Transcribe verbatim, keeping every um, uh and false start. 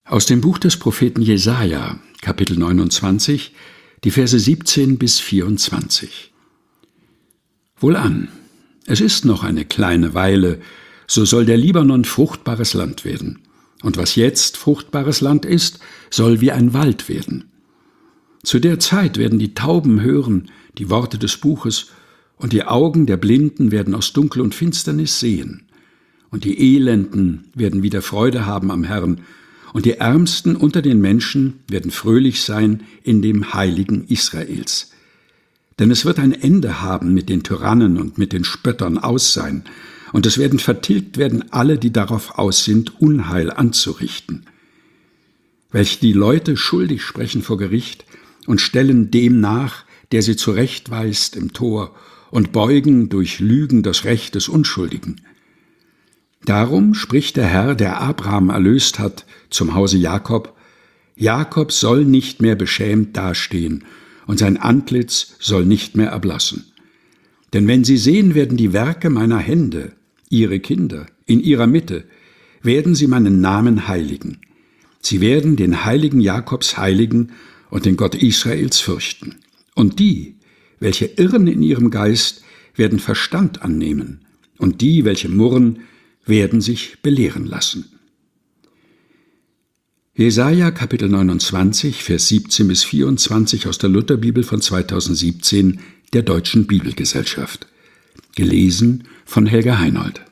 Aus dem Buch des Propheten Jesaja, Kapitel neunundzwanzig, die Verse siebzehn bis vierundzwanzig. Wohlan, es ist noch eine kleine Weile, so soll der Libanon fruchtbares Land werden. Und was jetzt fruchtbares Land ist, soll wie ein Wald werden. Zu der Zeit werden die Tauben hören die Worte des Buches, und die Augen der Blinden werden aus Dunkel und Finsternis sehen. Und die Elenden werden wieder Freude haben am Herrn, und die Ärmsten unter den Menschen werden fröhlich sein in dem Heiligen Israels. Denn es wird ein Ende haben mit den Tyrannen und mit den Spöttern aus sein, und es werden vertilgt werden alle, die darauf aus sind, Unheil anzurichten. Welche die Leute schuldig sprechen vor Gericht und stellen dem nach, der sie zurechtweist im Tor, und beugen durch Lügen das Recht des Unschuldigen. Darum spricht der Herr, der Abraham erlöst hat, zum Hause Jakob: Jakob soll nicht mehr beschämt dastehen, und sein Antlitz soll nicht mehr erblassen. Denn wenn sie sehen werden die Werke meiner Hände, ihre Kinder, in ihrer Mitte, werden sie meinen Namen heiligen. Sie werden den Heiligen Jakobs heiligen und den Gott Israels fürchten. Und die, welche irren in ihrem Geist, werden Verstand annehmen, und die, welche murren, werden sich belehren lassen. Jesaja Kapitel neunundzwanzig, Vers siebzehn bis vierundzwanzig aus der Lutherbibel von zweitausendsiebzehn der Deutschen Bibelgesellschaft. Gelesen von Helga Heinold.